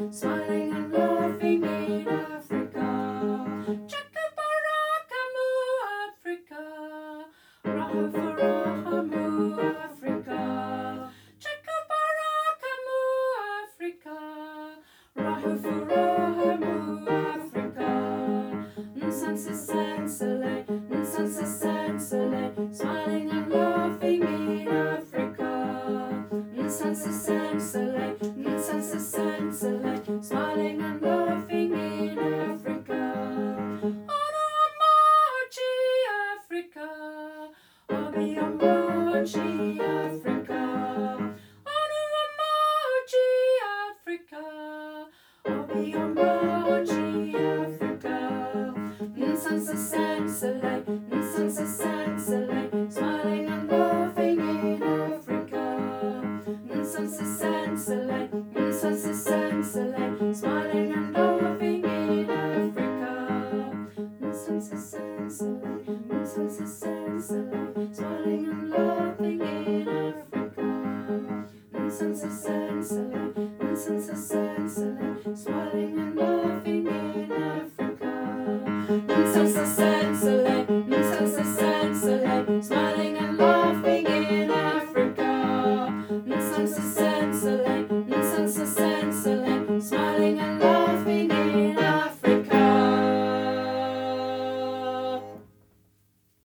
smiling and laughing in Africa. Chakabarakamu, Africa. Rahafarahamu, Africa. Chakabarakamu, Africa. Rahafarahamu, Africa. Nsansa Sansale, Nsansa Sansale, smiling and laughing in Africa. Nsansa Sansale, Nsansa Sansale, smiling and laughing in Africa. Onoamachi, Africa. Obiamachi, Africa. Onoamachi, Africa. Obiamachi, Africa. Nsansa Sansale, Nsansa Sansale, smiling and laughing in Africa. Nsansa Sansale, Nsansa Sansale, smiling and laughing in Africa. Nsansa Sansale, Nsansa Sansale, smiling and laughing in Africa. Nsansa Sansale, Nsansa Sansale, smiling and laughing in Africa. Nsansa Sansale.